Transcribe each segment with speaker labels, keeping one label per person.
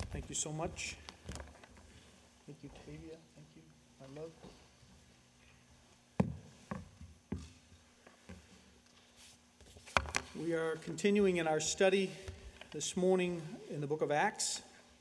Speaker 1: Thank you so much. Thank you, Tavia. Thank you, my love. We are continuing in our study this morning in the book of Acts.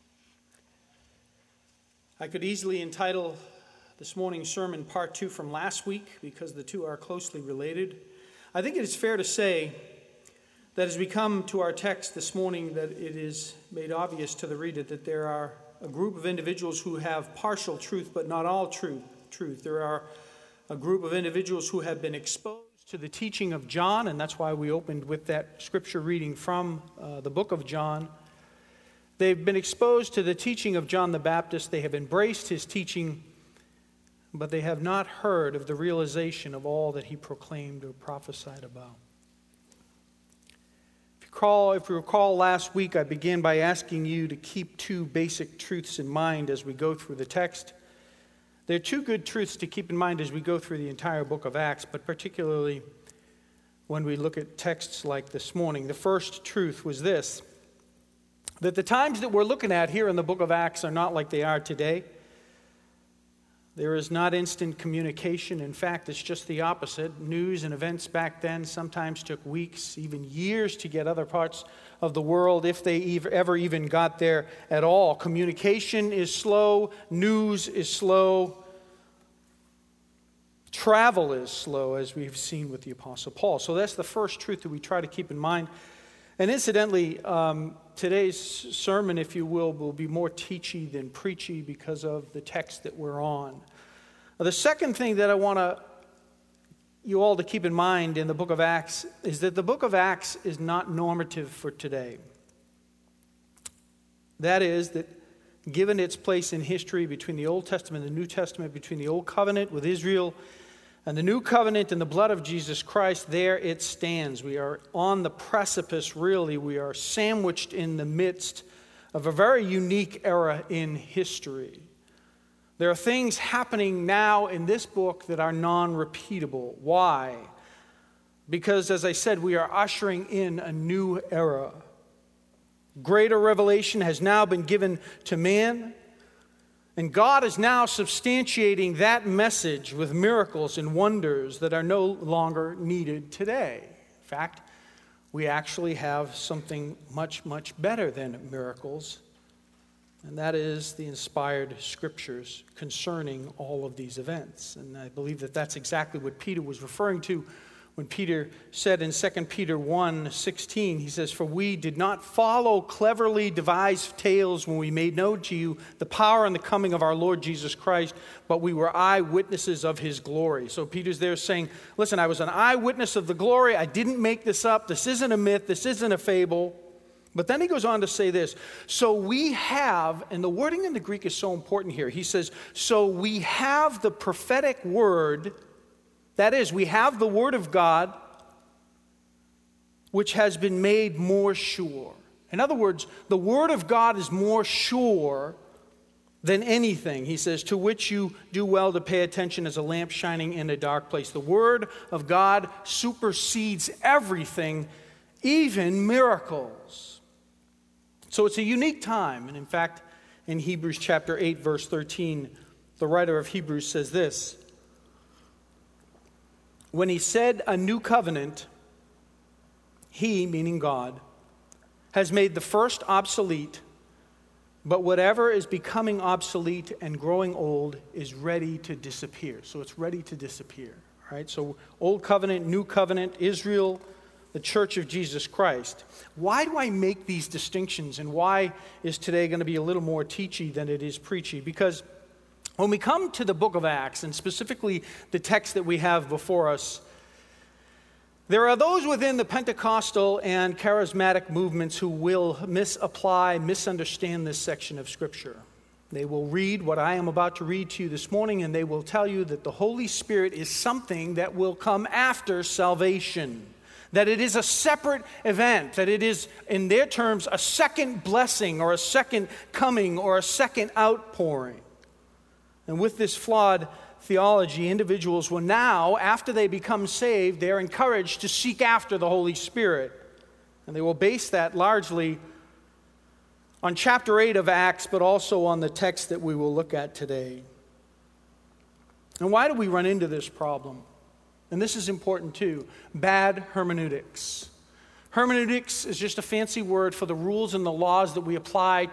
Speaker 1: I could easily entitle this morning's sermon Part 2 from last week because the two are closely related. I think it is fair to say that as we come to our text this morning, that it is made obvious to the reader that there are a group of individuals who have partial truth, but not all truth. There are a group of individuals who have been exposed to the teaching of John, and that's why we opened with that scripture reading from the book of John. They've been exposed to the teaching of John the Baptist. They have embraced his teaching, but they have not heard of the realization of all that he proclaimed or prophesied about. If you recall last week, I began by asking you to keep two basic truths in mind as we go through the text. There are two good truths to keep in mind as we go through the entire book of Acts, but particularly when we look at texts like this morning. The first truth was this, that the times that we're looking at here in the book of Acts are not like they are today. There is not instant communication. In fact, it's just the opposite. News and events back then sometimes took weeks, even years to get other parts of the world, if they ever even got there at all. Communication is slow. News is slow. Travel is slow, as we've seen with the Apostle Paul. So that's the first truth that we try to keep in mind. And incidentally, today's sermon, if you will be more teachy than preachy because of the text that we're on. The second thing that I want you all to keep in mind in the book of Acts is that the book of Acts is not normative for today. That is, that given its place in history between the Old Testament and the New Testament, between the Old Covenant with Israel and the New Covenant and the blood of Jesus Christ, there it stands. We are on the precipice, really. We are sandwiched in the midst of a very unique era in history. There are things happening now in this book that are non-repeatable. Why? Because, as I said, we are ushering in a new era. Greater revelation has now been given to man. And God is now substantiating that message with miracles and wonders that are no longer needed today. In fact, we actually have something much, much better than miracles, and that is the inspired scriptures concerning all of these events. And I believe that that's exactly what Peter was referring to when Peter said in 2 Peter 1:16, he says, "For we did not follow cleverly devised tales when we made known to you the power and the coming of our Lord Jesus Christ, but we were eyewitnesses of his glory." So Peter's there saying, listen, I was an eyewitness of the glory. I didn't make this up. This isn't a myth. This isn't a fable. But then he goes on to say this. So we have, and the wording in the Greek is so important here. He says, so we have the prophetic word. That is, we have the Word of God, which has been made more sure. In other words, the Word of God is more sure than anything. He says, to which you do well to pay attention as a lamp shining in a dark place. The Word of God supersedes everything, even miracles. So it's a unique time. And in fact, in Hebrews chapter 8, verse 13, the writer of Hebrews says this, when he said a new covenant, he, meaning God, has made the first obsolete, but whatever is becoming obsolete and growing old is ready to disappear. So it's ready to disappear. Right? So Old Covenant, New Covenant, Israel, the Church of Jesus Christ. Why do I make these distinctions, and why is today going to be a little more teachy than it is preachy? Because when we come to the book of Acts, and specifically the text that we have before us, there are those within the Pentecostal and charismatic movements who will misapply, misunderstand this section of Scripture. They will read what I am about to read to you this morning, and they will tell you that the Holy Spirit is something that will come after salvation, that it is a separate event, that it is, in their terms, a second blessing or a second coming or a second outpouring. And with this flawed theology, individuals will now, after they become saved, they're encouraged to seek after the Holy Spirit. And they will base that largely on chapter 8 of Acts, but also on the text that we will look at today. And why do we run into this problem? And this is important too. Bad hermeneutics. Hermeneutics is just a fancy word for the rules and the laws that we apply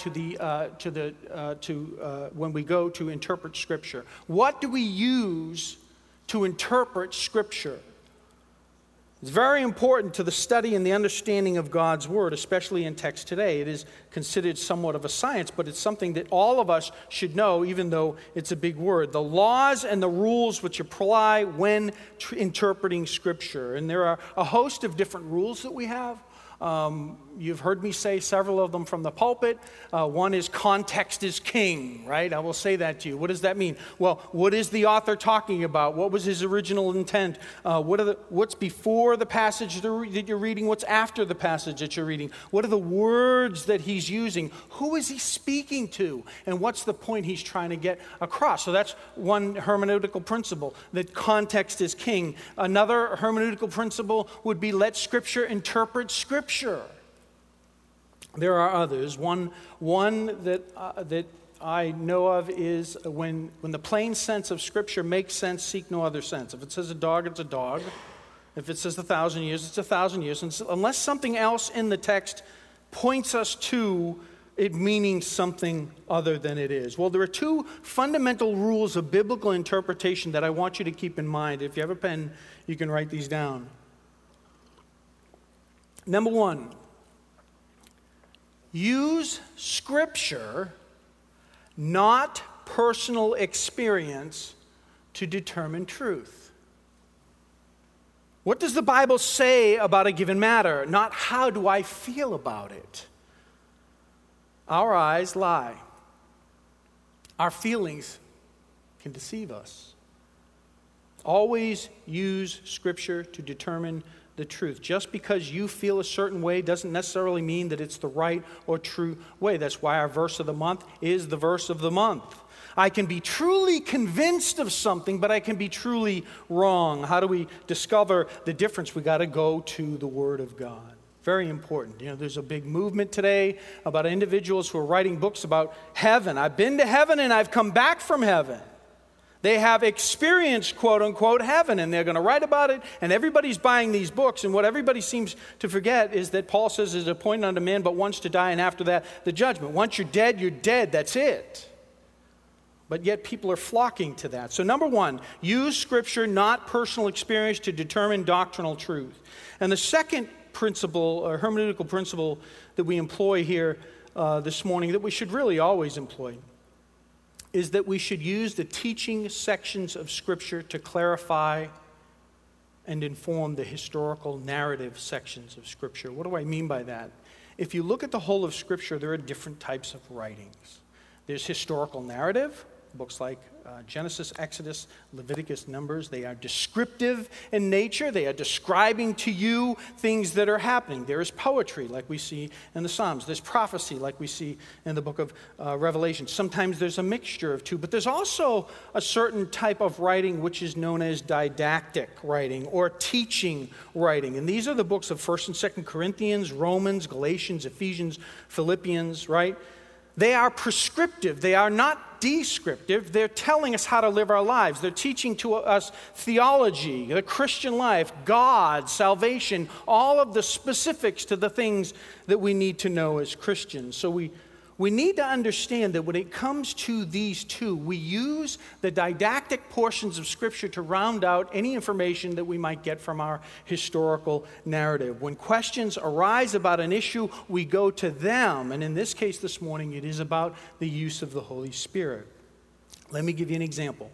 Speaker 1: when we go to interpret Scripture. What do we use to interpret Scripture? It's very important to the study and the understanding of God's Word, especially in text today. It is considered somewhat of a science, but it's something that all of us should know, even though it's a big word. The laws and the rules which apply when interpreting Scripture. And there are a host of different rules that we have. You've heard me say several of them from the pulpit. One is context is king, right? I will say that to you. What does that mean? Well, what is the author talking about? What was his original intent? What's before the passage that you're reading? What's after the passage that you're reading? What are the words that he's using? Who is he speaking to? And what's the point he's trying to get across? So that's one hermeneutical principle, that context is king. Another hermeneutical principle would be let Scripture interpret Scripture. There are others. One that I know of is when the plain sense of Scripture makes sense, seek no other sense. If it says a dog, it's a dog. If it says 1,000 years, it's 1,000 years. And unless something else in the text points us to it meaning something other than it is. Well, there are two fundamental rules of biblical interpretation that I want you to keep in mind. If you have a pen, you can write these down. Number one, use Scripture, not personal experience, to determine truth. What does the Bible say about a given matter? Not how do I feel about it. Our eyes lie. Our feelings can deceive us. Always use Scripture to determine the truth. Just because you feel a certain way doesn't necessarily mean that it's the right or true way. That's why our verse of the month is the verse of the month. I can be truly convinced of something, but I can be truly wrong. How do we discover the difference? We got to go to the Word of God. Very important. There's a big movement today about individuals who are writing books about heaven. I've been to heaven and I've come back from heaven. They have experienced, quote unquote, heaven, and they're going to write about it, and everybody's buying these books. And what everybody seems to forget is that Paul says it's appointed unto man but once to die, and after that, the judgment. Once you're dead, that's it. But yet people are flocking to that. So number one, use Scripture, not personal experience, to determine doctrinal truth. And the second principle, or hermeneutical principle, that we employ here this morning, that we should really always employ, is that we should use the teaching sections of Scripture to clarify and inform the historical narrative sections of Scripture. What do I mean by that? If you look at the whole of Scripture, there are different types of writings. There's historical narrative, books like Genesis, Exodus, Leviticus, Numbers. They are descriptive in nature. They are describing to you things that are happening. There is poetry, like we see in the Psalms. There's prophecy, like we see in the book of Revelation. Sometimes there's a mixture of two. But there's also a certain type of writing which is known as didactic writing or teaching writing. And these are the books of 1st and 2nd Corinthians, Romans, Galatians, Ephesians, Philippians, right? They are prescriptive. They are not descriptive. They're telling us how to live our lives. They're teaching to us theology, the Christian life, God, salvation, all of the specifics to the things that we need to know as Christians. So we need to understand that when it comes to these two, we use the didactic portions of Scripture to round out any information that we might get from our historical narrative. When questions arise about an issue, we go to them. And in this case this morning, it is about the use of the Holy Spirit. Let me give you an example.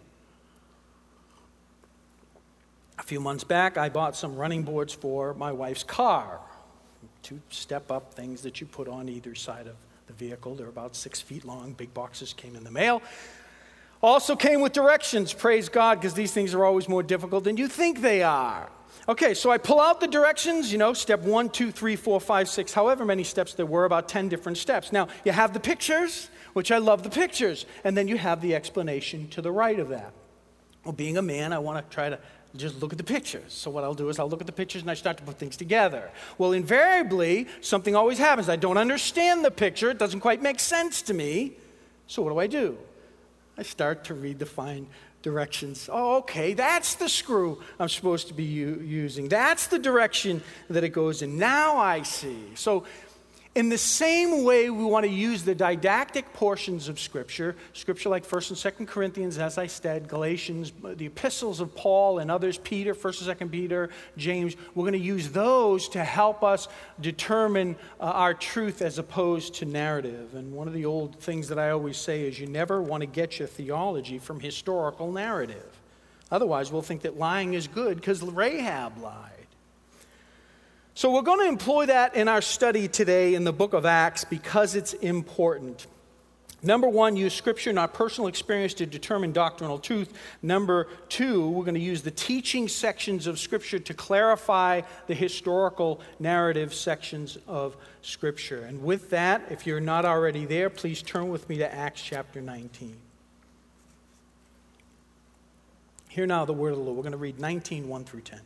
Speaker 1: A few months back, I bought some running boards for my wife's car. 2 step-up things that you put on either side of the vehicle. They're about 6 feet long. Big boxes came in the mail. Also came with directions, praise God, because these things are always more difficult than you think they are. Okay, so I pull out the directions, step 1, 2, 3, 4, 5, 6, however many steps there were, about 10 different steps. Now, you have the pictures, which I love the pictures, and then you have the explanation to the right of that. Well, being a man, I want to try to just look at the pictures. So what I'll do is I'll look at the pictures and I start to put things together. Well, invariably, something always happens. I don't understand the picture. It doesn't quite make sense to me. So what do? I start to read the fine directions. Oh, okay, that's the screw I'm supposed to be using. That's the direction that it goes in. Now I see. So in the same way, we want to use the didactic portions of Scripture like 1st and 2nd Corinthians, as I said, Galatians, the epistles of Paul and others, Peter, 1st and 2nd Peter, James. We're going to use those to help us determine our truth as opposed to narrative. And one of the old things that I always say is you never want to get your theology from historical narrative. Otherwise, we'll think that lying is good because Rahab lied. So we're going to employ that in our study today in the book of Acts because it's important. Number one, use Scripture and our personal experience to determine doctrinal truth. Number two, we're going to use the teaching sections of Scripture to clarify the historical narrative sections of Scripture. And with that, if you're not already there, please turn with me to Acts chapter 19. Hear now the word of the Lord. We're going to read 19, 1 through 10.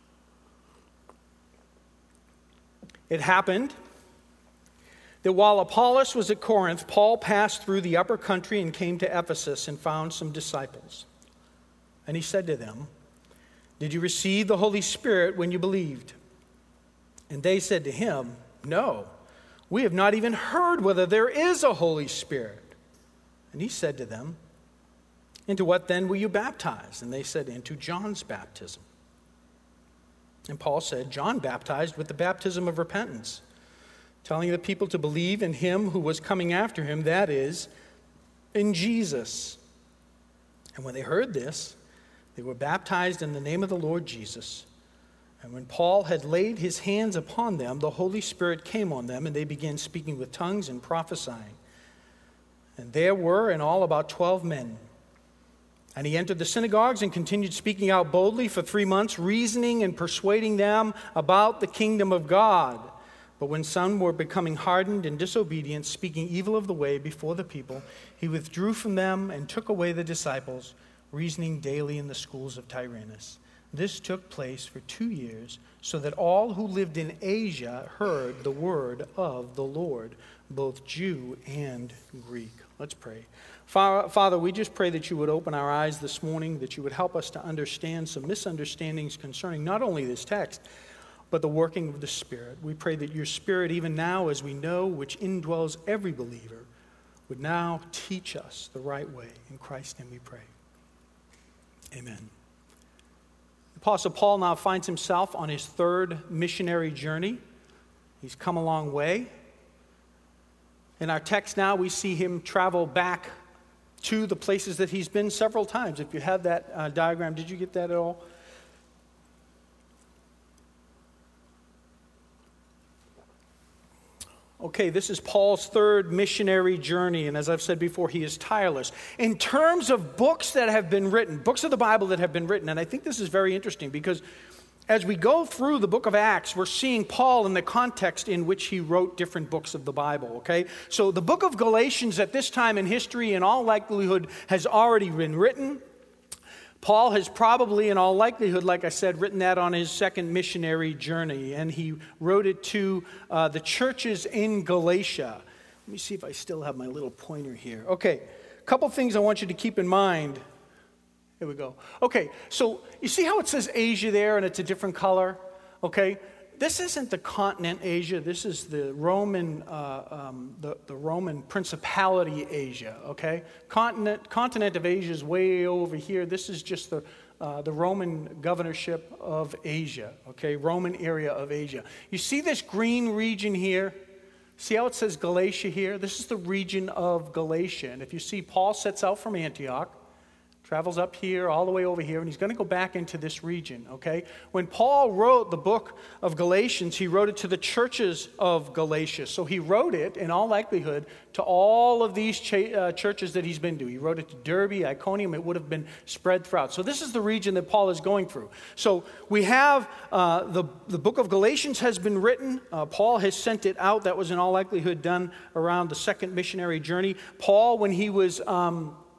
Speaker 1: It happened that while Apollos was at Corinth, Paul passed through the upper country and came to Ephesus and found some disciples. And he said to them, "Did you receive the Holy Spirit when you believed?" And they said to him, "No, we have not even heard whether there is a Holy Spirit." And he said to them, "Into what then were you baptized?" And they said, "Into John's baptism." And Paul said, "John baptized with the baptism of repentance, telling the people to believe in him who was coming after him, that is, in Jesus." And when they heard this, they were baptized in the name of the Lord Jesus. And when Paul had laid his hands upon them, the Holy Spirit came on them, and they began speaking with tongues and prophesying. And there were in all about 12 men. And he entered the synagogues and continued speaking out boldly for 3 months, reasoning and persuading them about the kingdom of God. But when some were becoming hardened and disobedient, speaking evil of the way before the people, he withdrew from them and took away the disciples, reasoning daily in the schools of Tyrannus. This took place for 2 years, so that all who lived in Asia heard the word of the Lord, both Jew and Greek. Let's pray. Father, we just pray that you would open our eyes this morning, that you would help us to understand some misunderstandings concerning not only this text, but the working of the Spirit. We pray that your Spirit, even now, as we know, which indwells every believer, would now teach us the right way. In Christ's name we pray. Amen. The Apostle Paul now finds himself on his 3rd missionary journey. He's come a long way. In our text now, we see him travel back to the places that he's been several times. If you have that diagram, did you get that at all? Okay, this is Paul's 3rd missionary journey, and as I've said before, he is tireless. In terms of books that have been written, books of the Bible that have been written, and I think this is very interesting because as we go through the book of Acts, we're seeing Paul in the context in which he wrote different books of the Bible, okay? So the book of Galatians at this time in history, in all likelihood, has already been written. Paul has probably, in all likelihood, like I said, written that on his 2nd missionary journey, and he wrote it to the churches in Galatia. Let me see if I still have my little pointer here. Okay, a couple things I want you to keep in mind. Here we go. Okay, so you see how it says Asia there and it's a different color? Okay, this isn't the continent Asia. This is the Roman, the Roman Principality Asia. Okay, continent of Asia is way over here. This is just the Roman governorship of Asia. Okay, Roman area of Asia. You see this green region here? See how it says Galatia here? This is the region of Galatia. And if you see, Paul sets out from Antioch, travels up here, all the way over here, and he's going to go back into this region, okay? When Paul wrote the book of Galatians, he wrote it to the churches of Galatia. So he wrote it, in all likelihood, to all of these churches that he's been to. He wrote it to Derbe, Iconium. It would have been spread throughout. So this is the region that Paul is going through. So we have the book of Galatians has been written. Paul has sent it out. That was in all likelihood done around the 2nd missionary journey. Paul, when he was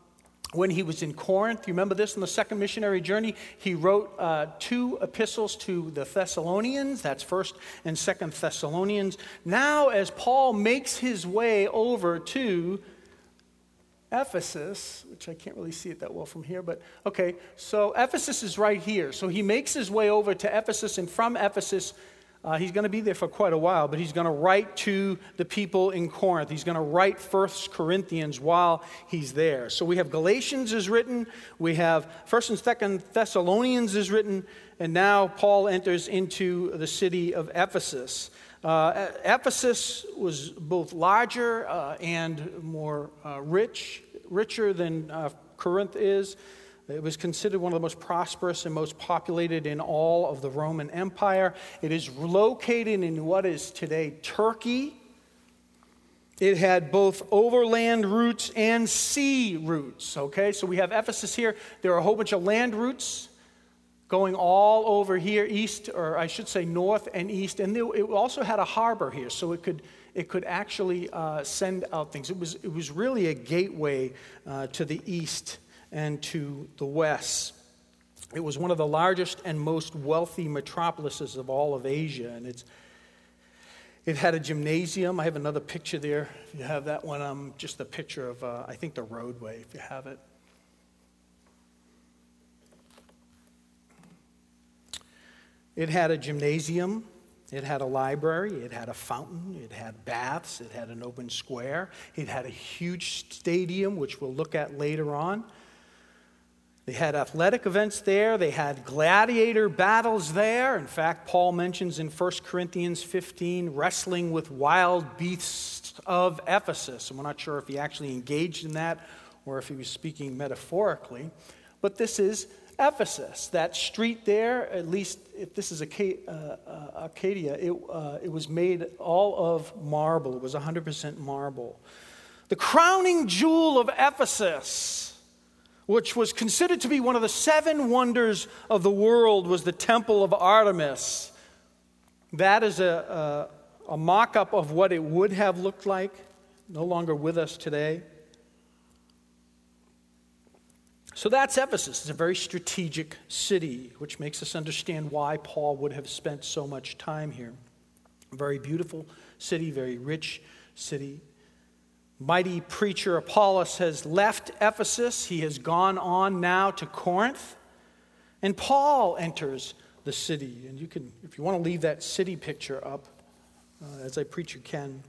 Speaker 1: when he was in Corinth. You remember this on the second missionary journey? He wrote 2 epistles to the Thessalonians. That's 1st and 2nd Thessalonians. Now, as Paul makes his way over to Ephesus, which I can't really see it that well from here, but okay, so Ephesus is right here. So he makes his way over to Ephesus, and from Ephesus, he's going to be there for quite a while, but he's going to write to the people in Corinth. He's going to write 1 Corinthians while he's there. So we have Galatians is written, we have 1st and 2nd Thessalonians is written, and now Paul enters into the city of Ephesus. Ephesus was both larger and more richer than Corinth is. It was considered one of the most prosperous and most populated in all of the Roman Empire. It is located in what is today Turkey. It had both overland routes and sea routes. Okay, so we have Ephesus here. There are a whole bunch of land routes going all over here, east, or I should say north and east. And it also had a harbor here, so it could actually send out things. It was really a gateway to the east and to the west. It was one of the largest and most wealthy metropolises of all of Asia, and it had a gymnasium. I have another picture there. If you have that one, just a picture of, I think, the roadway, if you have it. It had a gymnasium. It had a library, it had a fountain, it had baths, it had an open square, it had a huge stadium, which we'll look at later on. They had athletic events there. They had gladiator battles there. In fact, Paul mentions in 1 Corinthians 15 wrestling with wild beasts of Ephesus. And we're not sure if he actually engaged in that or if he was speaking metaphorically. But this is Ephesus. That street there, at least if this is Arcadia, it was made all of marble. It was 100% marble. The crowning jewel of Ephesus, which was considered to be one of the 7 wonders of the world, was the Temple of Artemis. That is a mock-up of what it would have looked like, no longer with us today. So that's Ephesus. It's a very strategic city, which makes us understand why Paul would have spent so much time here. A very beautiful city, very rich city. Mighty preacher Apollos has left Ephesus. He has gone on now to Corinth. And Paul enters the city. And you can, if you want to leave that city picture up, as I preach, you can.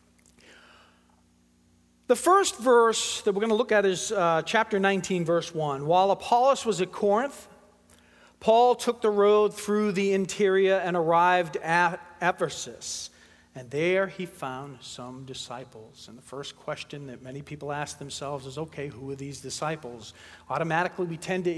Speaker 1: The first verse that we're going to look at is chapter 19, verse 1. While Apollos was at Corinth, Paul took the road through the interior and arrived at Ephesus. And there he found some disciples. And the first question that many people ask themselves is, okay, who are these disciples? Automatically we tend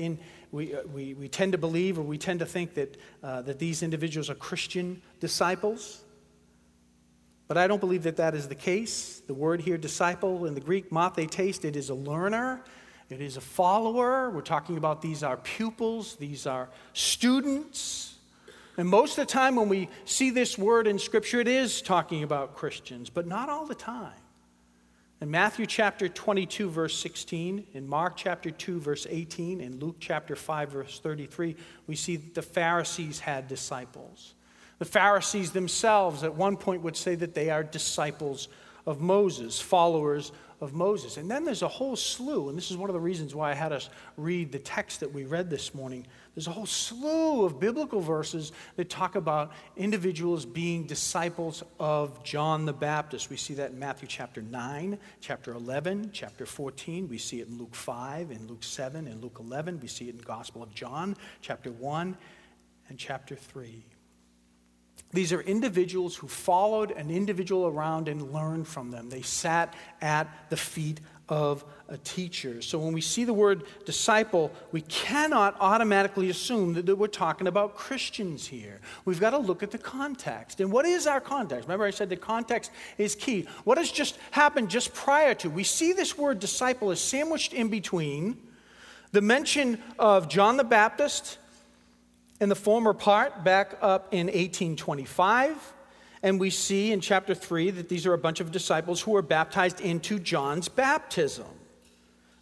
Speaker 1: to believe, or we tend to think that these individuals are Christian disciples. But I don't believe that is the case. The word here, disciple, in the Greek, mathetes, it is a learner. It is a follower. We're talking about these are pupils. These are students. And most of the time when we see this word in Scripture, it is talking about Christians, but not all the time. In Matthew chapter 22, verse 16, in Mark chapter 2, verse 18, in Luke chapter 5, verse 33, we see that the Pharisees had disciples. The Pharisees themselves at one point would say that they are disciples of Moses, followers of Moses. And then there's a whole slew, and this is one of the reasons why I had us read the text that we read this morning. There's a whole slew of biblical verses that talk about individuals being disciples of John the Baptist. We see that in Matthew chapter 9, chapter 11, chapter 14. We see it in Luke 5, in Luke 7, in Luke 11. We see it in the Gospel of John, chapter 1 and chapter 3. These are individuals who followed an individual around and learned from them. They sat at the feet of a teacher. So when we see the word disciple, we cannot automatically assume that we're talking about Christians here. We've got to look at the context. And what is our context? Remember I said the context is key. What has just happened just prior to? We see this word disciple is sandwiched in between the mention of John the Baptist in the former part, back up in 1825, and we see in chapter 3 that these are a bunch of disciples who were baptized into John's baptism.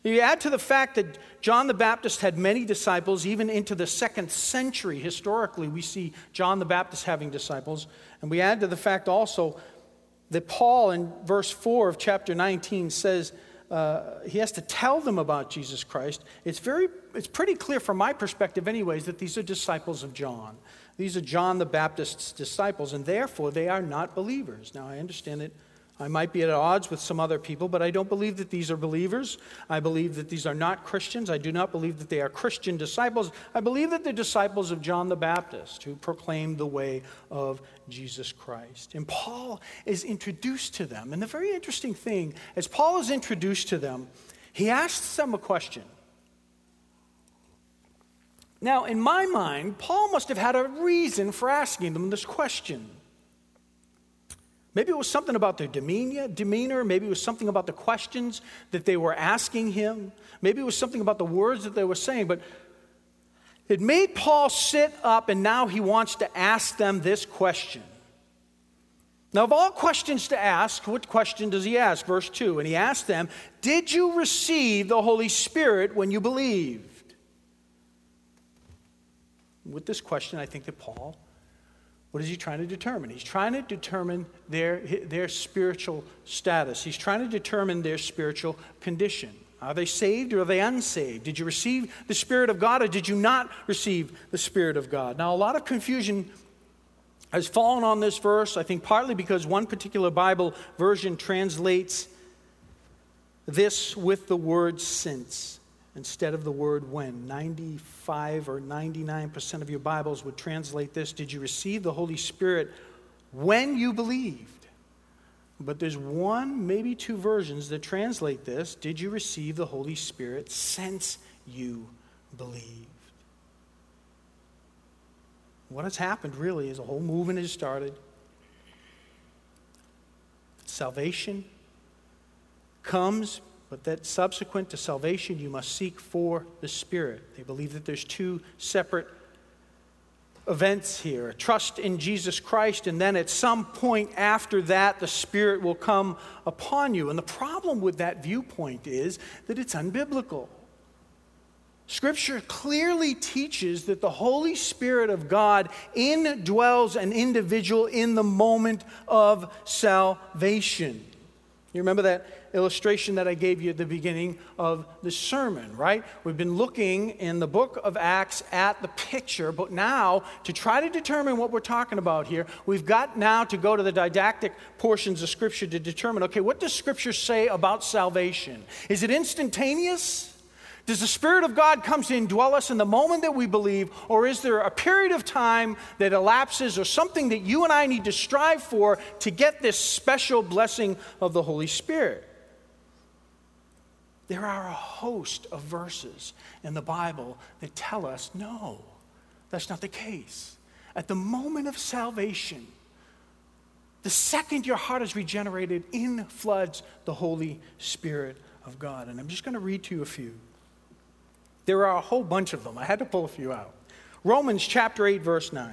Speaker 1: You add to the fact that John the Baptist had many disciples, even into the 2nd century. Historically, we see John the Baptist having disciples. And we add to the fact also that Paul in verse 4 of chapter 19 says he has to tell them about Jesus Christ. It's pretty clear from my perspective anyways that these are disciples of John. These are John the Baptist's disciples, and therefore they are not believers. Now, I understand that I might be at odds with some other people, but I don't believe that these are believers. I believe that these are not Christians. I do not believe that they are Christian disciples. I believe that they're disciples of John the Baptist, who proclaimed the way of Jesus Christ. And Paul is introduced to them. And the very interesting thing, as Paul is introduced to them, he asks them a question. Now, in my mind, Paul must have had a reason for asking them this question. Maybe it was something about their demeanor. Maybe it was something about the questions that they were asking him. Maybe it was something about the words that they were saying. But it made Paul sit up, and now he wants to ask them this question. Now, of all questions to ask, what question does he ask? Verse 2, and he asked them, did you receive the Holy Spirit when you believed? With this question, I think that Paul, what is he trying to determine? He's trying to determine their spiritual status. He's trying to determine their spiritual condition. Are they saved or are they unsaved? Did you receive the Spirit of God or did you not receive the Spirit of God? Now, a lot of confusion has fallen on this verse, I think partly because one particular Bible version translates this with the word since instead of the word when. 95 or 99% of your Bibles would translate this, did you receive the Holy Spirit when you believed? But there's one, maybe two versions that translate this, did you receive the Holy Spirit since you believed? What has happened really is a whole movement has started. Salvation comes, but that subsequent to salvation, you must seek for the Spirit. They believe that there's two separate events here. Trust in Jesus Christ, and then at some point after that, the Spirit will come upon you. And the problem with that viewpoint is that it's unbiblical. Scripture clearly teaches that the Holy Spirit of God indwells an individual in the moment of salvation. You remember that illustration that I gave you at the beginning of the sermon, right? We've been looking in the book of Acts at the picture, but now to try to determine what we're talking about here, we've got now to go to the didactic portions of Scripture to determine, okay, what does Scripture say about salvation? Is it instantaneous? Does the Spirit of God come to indwell us in the moment that we believe, or is there a period of time that elapses or something that you and I need to strive for to get this special blessing of the Holy Spirit? There are a host of verses in the Bible that tell us, no, that's not the case. At the moment of salvation, the second your heart is regenerated, in floods the Holy Spirit of God. And I'm just going to read to you a few. There are a whole bunch of them. I had to pull a few out. Romans chapter 8, verse 9.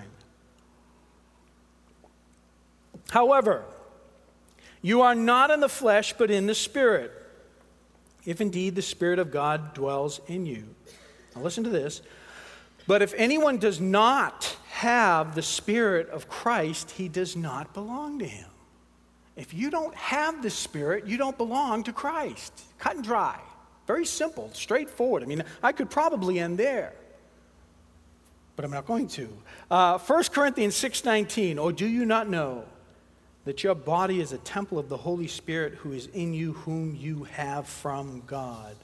Speaker 1: However, you are not in the flesh, but in the Spirit, if indeed the Spirit of God dwells in you. Now listen to this. But if anyone does not have the Spirit of Christ, he does not belong to him. If you don't have the Spirit, you don't belong to Christ. Cut and dry. Very simple, straightforward. I mean, I could probably end there, but I'm not going to. 1 Corinthians 6:19, or do you not know that your body is a temple of the Holy Spirit who is in you, whom you have from God?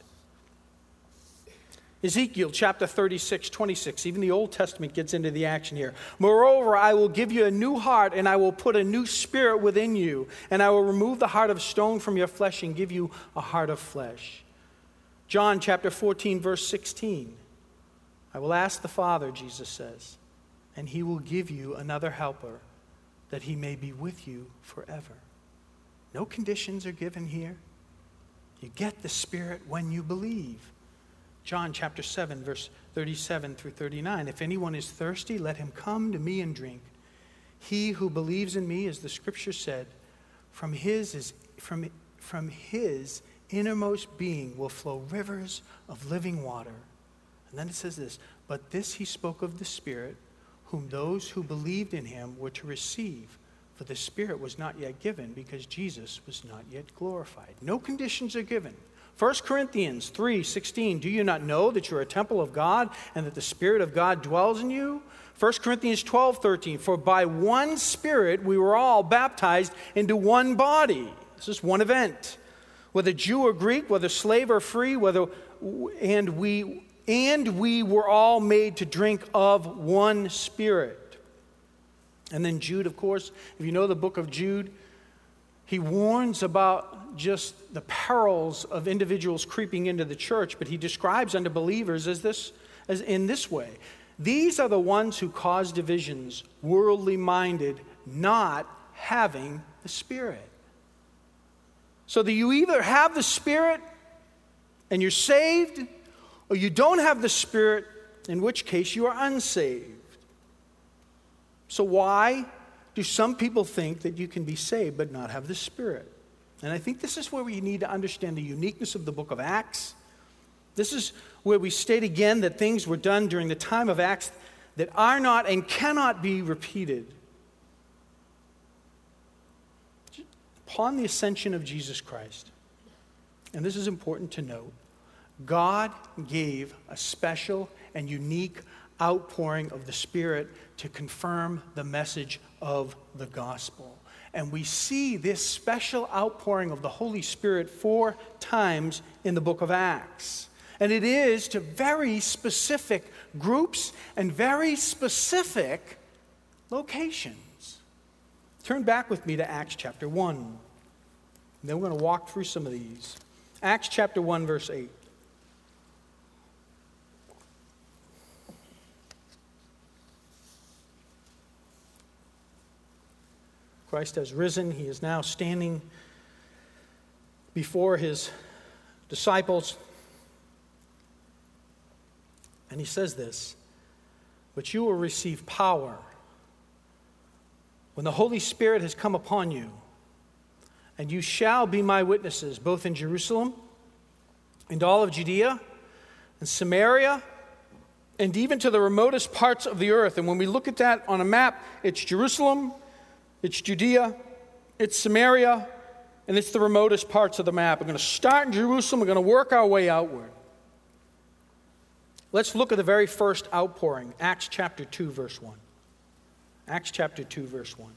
Speaker 1: Ezekiel chapter 36:26, even the Old Testament gets into the action here. Moreover, I will give you a new heart, and I will put a new spirit within you, and I will remove the heart of stone from your flesh and give you a heart of flesh. John chapter 14, verse 16. I will ask the Father, Jesus says, and he will give you another helper, that he may be with you forever. No conditions are given here. You get the Spirit when you believe. John chapter 7, verse 37 through 39. If anyone is thirsty, let him come to me and drink. He who believes in me, as the Scripture said, from his innermost being will flow rivers of living water. And then it says this, but this he spoke of the Spirit, whom those who believed in him were to receive. For the Spirit was not yet given because Jesus was not yet glorified. No conditions are given. 1 Corinthians 3:16, do you not know that you are a temple of God and that the Spirit of God dwells in you? 1 Corinthians 12:13, for by one Spirit we were all baptized into one body. This is one event. Whether Jew or Greek, whether slave or free, and we were all made to drink of one Spirit. And then Jude, of course, if you know the book of Jude, he warns about just the perils of individuals creeping into the church, but he describes unto believers as in this way. These are the ones who cause divisions, worldly minded, not having the Spirit. So that you either have the Spirit and you're saved, or you don't have the Spirit, in which case you are unsaved. So why do some people think that you can be saved but not have the Spirit? And I think this is where we need to understand the uniqueness of the book of Acts. This is where we state again that things were done during the time of Acts that are not and cannot be repeated. Upon the ascension of Jesus Christ, and this is important to note, God gave a special and unique outpouring of the Spirit to confirm the message of the gospel. And we see this special outpouring of the Holy Spirit 4 times in the book of Acts. And it is to very specific groups and very specific locations. Turn back with me to Acts chapter 1. Then we're going to walk through some of these. Acts chapter 1, verse 8. Christ has risen. He is now standing before his disciples. And he says this, but you will receive power when the Holy Spirit has come upon you, and you shall be my witnesses, both in Jerusalem and all of Judea and Samaria, and even to the remotest parts of the earth. And when we look at that on a map, it's Jerusalem, it's Judea, it's Samaria, and it's the remotest parts of the map. We're going to start in Jerusalem. We're going to work our way outward. Let's look at the very first outpouring, Acts chapter 2, verse 1. Acts chapter 2, verse 1.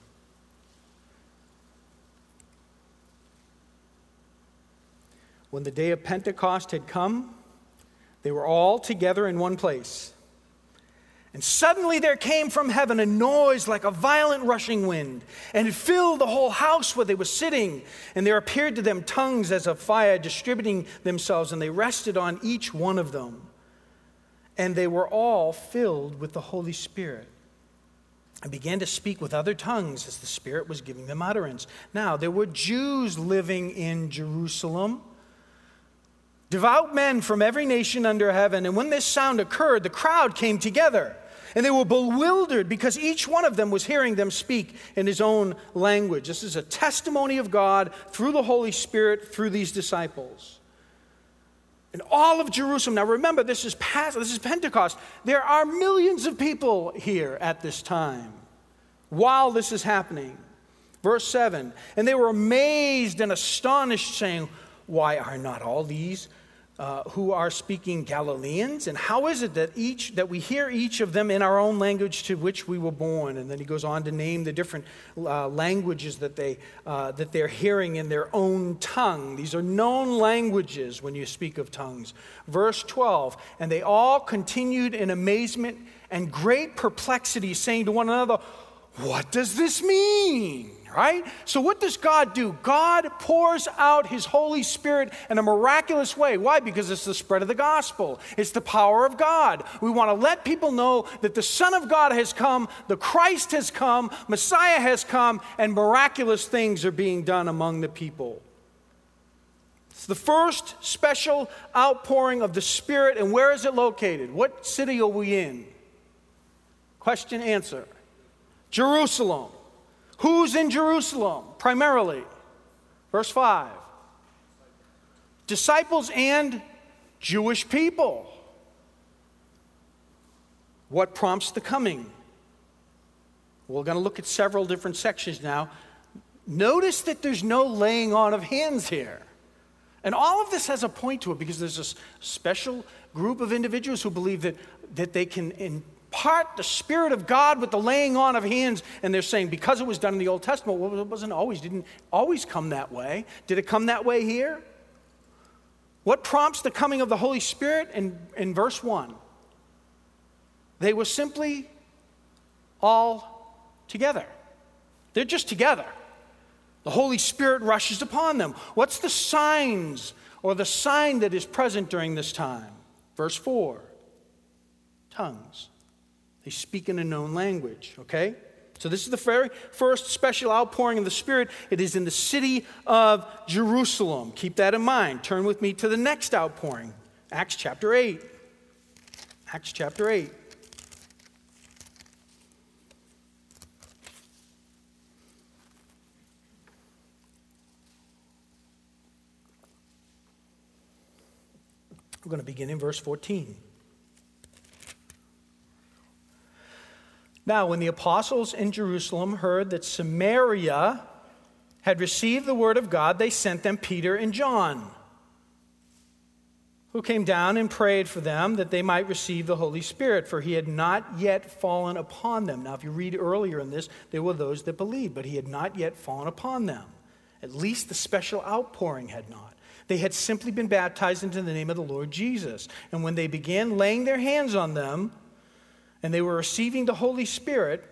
Speaker 1: When the day of Pentecost had come, they were all together in one place. And suddenly there came from heaven a noise like a violent rushing wind, and it filled the whole house where they were sitting. And there appeared to them tongues as of fire distributing themselves, and they rested on each one of them. And they were all filled with the Holy Spirit and began to speak with other tongues as the Spirit was giving them utterance. Now, there were Jews living in Jerusalem, devout men from every nation under heaven. And when this sound occurred, the crowd came together. And they were bewildered because each one of them was hearing them speak in his own language. This is a testimony of God through the Holy Spirit, through these disciples. And all of Jerusalem, now remember, this is Pentecost. There are millions of people here at this time while this is happening. Verse 7, and they were amazed and astonished, saying, why are not all these who are speaking Galileans? And how is it that we hear each of them in our own language to which we were born? And then he goes on to name the different languages that they're hearing in their own tongue. These are known languages when you speak of tongues. Verse 12, and they all continued in amazement and great perplexity, saying to one another, what does this mean? Right? So what does God do? God pours out his Holy Spirit in a miraculous way. Why? Because it's the spread of the gospel. It's the power of God. We want to let people know that the Son of God has come, the Christ has come, Messiah has come, and miraculous things are being done among the people. It's the first special outpouring of the Spirit, and where is it located? What city are we in? Question, answer. Jerusalem. Who's in Jerusalem primarily? Verse 5. disciples and Jewish people. What prompts the coming? We're going to look at several different sections now. Notice that there's no laying on of hands here. And all of this has a point to it because there's this special group of individuals who believe that they can impart the Spirit of God with the laying on of hands. And they're saying because it was done in the Old Testament, well, it didn't always come that way. Did it come that way here? What prompts the coming of the Holy Spirit? In verse 1, they were simply all together. They're just together. The Holy Spirit rushes upon them. What's the signs or the sign that is present during this time? Verse 4, tongues. They speak in a known language, okay? So this is the very first special outpouring of the Spirit. It is in the city of Jerusalem. Keep that in mind. Turn with me to the next outpouring, Acts chapter 8. Acts chapter 8. We're going to begin in verse 14. Now, when the apostles in Jerusalem heard that Samaria had received the word of God, they sent them Peter and John, who came down and prayed for them that they might receive the Holy Spirit, for he had not yet fallen upon them. Now, if you read earlier in this, there were those that believed, but he had not yet fallen upon them. At least the special outpouring had not. They had simply been baptized into the name of the Lord Jesus. And when they began laying their hands on them, and they were receiving the Holy Spirit,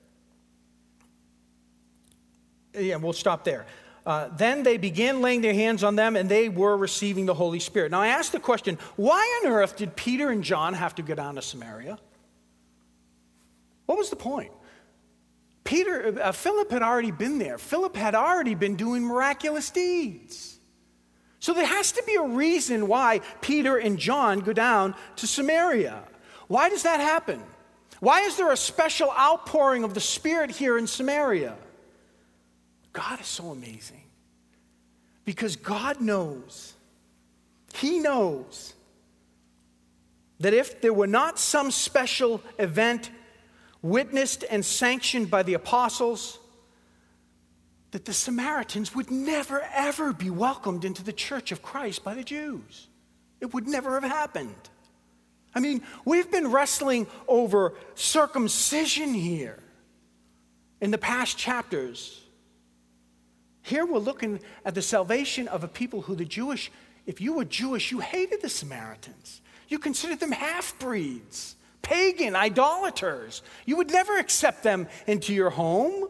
Speaker 1: we'll stop there. Then they began laying their hands on them, and they were receiving the Holy Spirit. Now I ask the question, why on earth did Peter and John have to go down to Samaria? What was the point? Philip had already been there. Philip had already been doing miraculous deeds. So there has to be a reason why Peter and John go down to Samaria. Why does that happen? Why is there a special outpouring of the Spirit here in Samaria? God is so amazing. Because God knows, He knows, that if there were not some special event witnessed and sanctioned by the apostles, that the Samaritans would never, ever be welcomed into the church of Christ by the Jews. It would never have happened. I mean, we've been wrestling over circumcision here in the past chapters. Here we're looking at the salvation of a people who if you were Jewish, you hated the Samaritans. You considered them half-breeds, pagan, idolaters. You would never accept them into your home.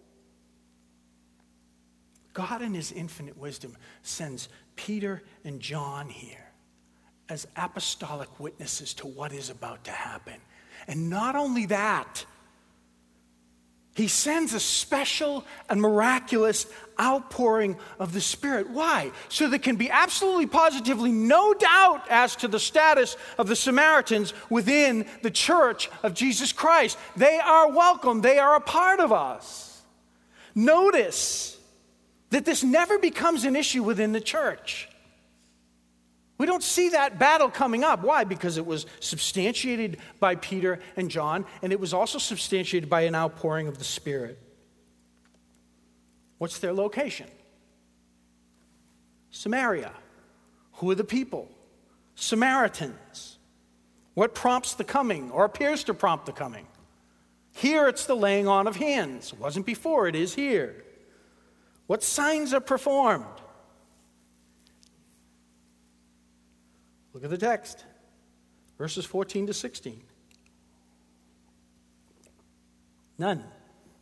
Speaker 1: God in His infinite wisdom sends Peter and John here as apostolic witnesses to what is about to happen. And not only that, He sends a special and miraculous outpouring of the Spirit. Why? So there can be absolutely positively no doubt as to the status of the Samaritans within the church of Jesus Christ. They are welcome. They are a part of us. Notice that this never becomes an issue within the church. We don't see that battle coming up. Why? Because it was substantiated by Peter and John, and it was also substantiated by an outpouring of the Spirit. What's their location? Samaria. Who are the people? Samaritans. What prompts the coming, or appears to prompt the coming? Here it's the laying on of hands. It wasn't before, it is here. What signs are performed? Look at the text, verses 14 to 16. None. At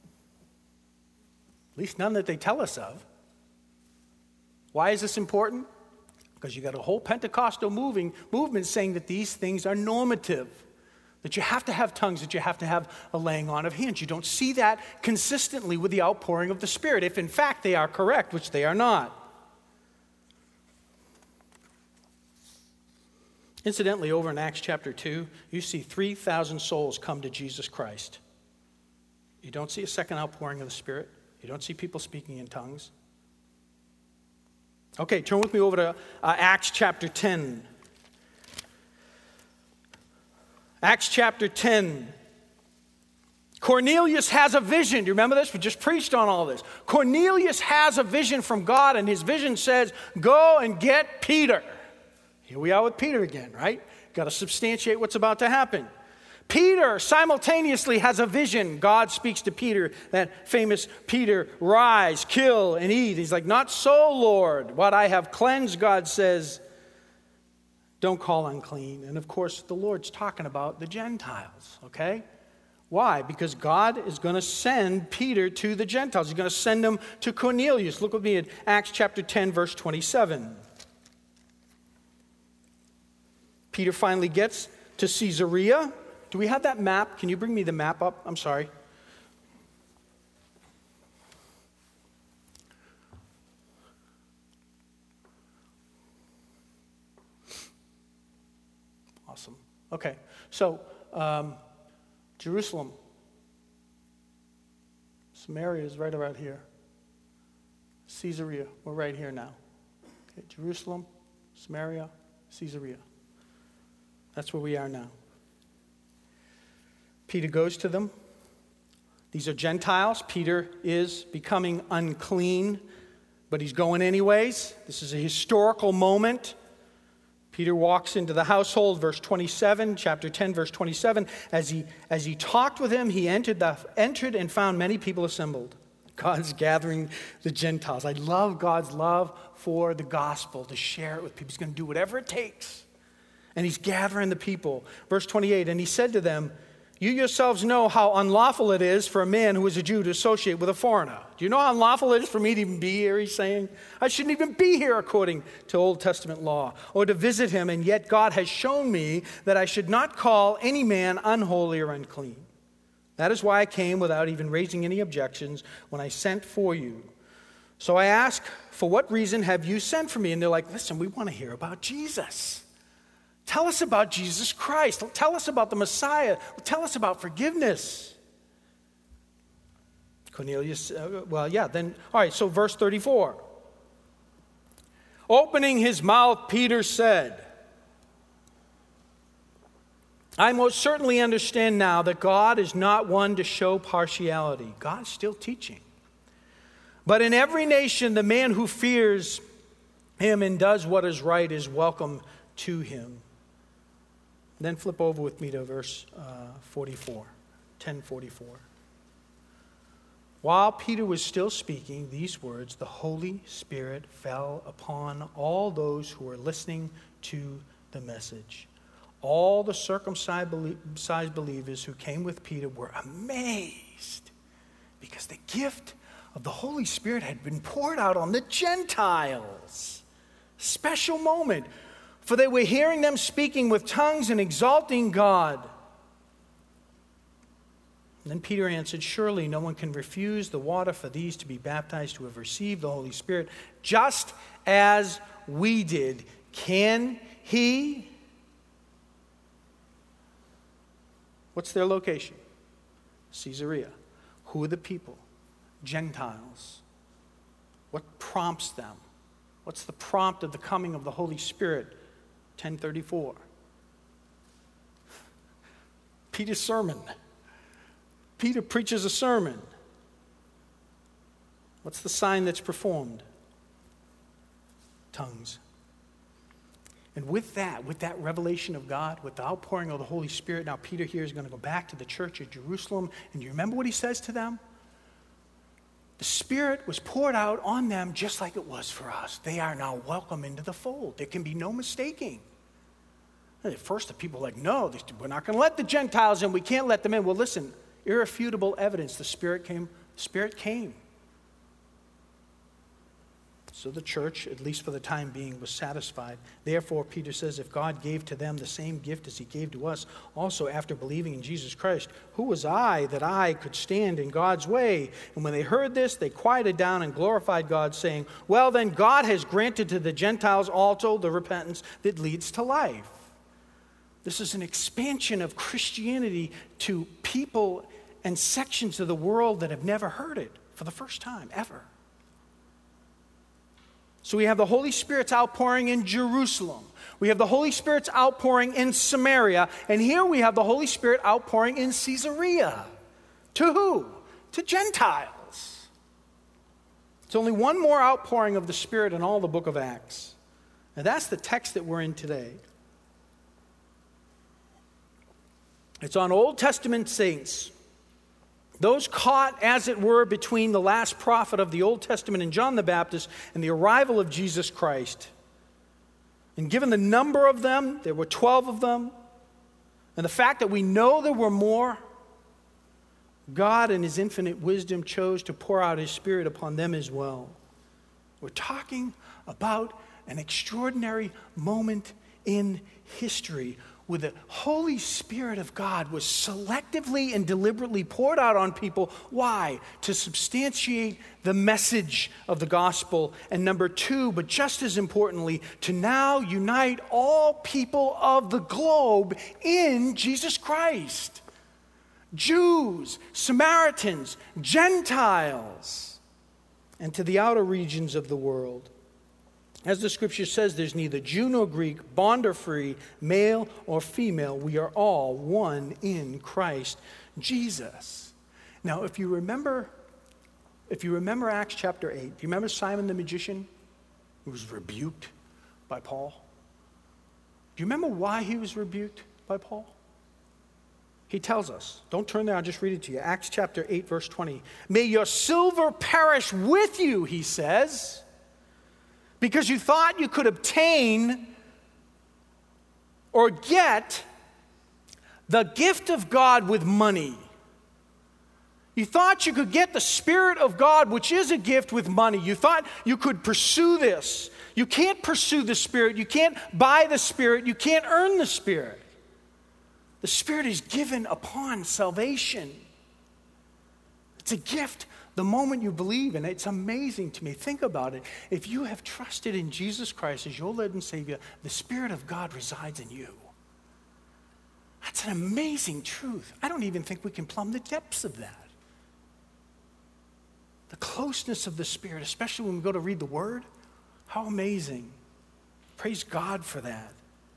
Speaker 1: least none that they tell us of. Why is this important? Because you got a whole Pentecostal movement saying that these things are normative, that you have to have tongues, that you have to have a laying on of hands. You don't see that consistently with the outpouring of the Spirit, if in fact they are correct, which they are not. Incidentally, over in Acts chapter 2, you see 3,000 souls come to Jesus Christ. You don't see a second outpouring of the Spirit. You don't see people speaking in tongues. Okay, turn with me over to Acts chapter 10. Acts chapter 10. Cornelius has a vision. Do you remember this? We just preached on all this. Cornelius has a vision from God, and his vision says, go and get Peter. Here we are with Peter again, right? Got to substantiate what's about to happen. Peter simultaneously has a vision. God speaks to Peter, that famous Peter, rise, kill, and eat. He's like, not so, Lord. What I have cleansed, God says, don't call unclean. And of course, the Lord's talking about the Gentiles, okay? Why? Because God is going to send Peter to the Gentiles. He's going to send them to Cornelius. Look with me at Acts chapter 10, verse 27. Peter finally gets to Caesarea. Do we have that map? Can you bring me the map up? I'm sorry. Awesome. Okay, so Jerusalem. Samaria is right around here. Caesarea, we're right here now. Okay, Jerusalem, Samaria, Caesarea. That's where we are now. Peter goes to them. These are Gentiles. Peter is becoming unclean, but he's going anyways. This is a historical moment. Peter walks into the household, verse 27, chapter 10, verse 27. As he talked with him, he entered and found many people assembled. God's gathering the Gentiles. I love God's love for the gospel, to share it with people. He's going to do whatever it takes. And he's gathering the people. Verse 28, and he said to them, you yourselves know how unlawful it is for a man who is a Jew to associate with a foreigner. Do you know how unlawful it is for me to even be here, he's saying? I shouldn't even be here according to Old Testament law, or to visit him, and yet God has shown me that I should not call any man unholy or unclean. That is why I came without even raising any objections when I sent for you. So I ask, for what reason have you sent for me? And they're like, listen, we want to hear about Jesus. Tell us about Jesus Christ. Tell us about the Messiah. Tell us about forgiveness. Cornelius, all right, so verse 34. Opening his mouth, Peter said, I most certainly understand now that God is not one to show partiality. God's still teaching. But in every nation, the man who fears him and does what is right is welcome to him. Then flip over with me to verse 44, 10:44. While Peter was still speaking these words, the Holy Spirit fell upon all those who were listening to the message. All the circumcised believers who came with Peter were amazed because the gift of the Holy Spirit had been poured out on the Gentiles. Special moment. For they were hearing them speaking with tongues and exalting God. And then Peter answered, surely no one can refuse the water for these to be baptized who have received the Holy Spirit, just as we did. Can he? What's their location? Caesarea. Who are the people? Gentiles. What prompts them? What's the prompt of the coming of the Holy Spirit? 10:34. Peter's sermon. Peter preaches a sermon. What's the sign that's performed? Tongues. And with that revelation of God, with the outpouring of the Holy Spirit, now Peter here is going to go back to the church at Jerusalem. And you remember what he says to them? The Spirit was poured out on them just like it was for us. They are now welcome into the fold. There can be no mistaking. And at first, the people were like, no, we're not going to let the Gentiles in. We can't let them in. Well, listen, irrefutable evidence. The Spirit came. So the church, at least for the time being, was satisfied. Therefore, Peter says, if God gave to them the same gift as he gave to us, also after believing in Jesus Christ, who was I that I could stand in God's way? And when they heard this, they quieted down and glorified God, saying, well, then God has granted to the Gentiles also the repentance that leads to life. This is an expansion of Christianity to people and sections of the world that have never heard it for the first time, ever. So we have the Holy Spirit's outpouring in Jerusalem. We have the Holy Spirit's outpouring in Samaria. And here we have the Holy Spirit outpouring in Caesarea. To who? To Gentiles. It's only one more outpouring of the Spirit in all the book of Acts. And that's the text that we're in today. It's on Old Testament saints. Those caught, as it were, between the last prophet of the Old Testament and John the Baptist and the arrival of Jesus Christ. And given the number of them, there were 12 of them, and the fact that we know there were more, God in his infinite wisdom chose to pour out his Spirit upon them as well. We're talking about an extraordinary moment in history where the Holy Spirit of God was selectively and deliberately poured out on people. Why? To substantiate the message of the gospel. And number two, but just as importantly, to now unite all people of the globe in Jesus Christ. Jews, Samaritans, Gentiles, and to the outer regions of the world. As the scripture says, there's neither Jew nor Greek, bond or free, male or female. We are all one in Christ Jesus. Now, if you remember Acts chapter 8, do you remember Simon the magician who was rebuked by Paul? Do you remember why he was rebuked by Paul? He tells us. Don't turn there, I'll just read it to you. Acts chapter 8, verse 20. May your silver perish with you, he says, because you thought you could obtain or get the gift of God with money. You thought you could get the Spirit of God, which is a gift, with money. You thought you could pursue this. You can't pursue the Spirit. You can't buy the Spirit. You can't earn the Spirit. The Spirit is given upon salvation. It's a gift the moment you believe, and it's amazing to me. Think about it. If you have trusted in Jesus Christ as your Lord and Savior, the Spirit of God resides in you. That's an amazing truth. I don't even think we can plumb the depths of that. The closeness of the Spirit, especially when we go to read the Word, how amazing. Praise God for that.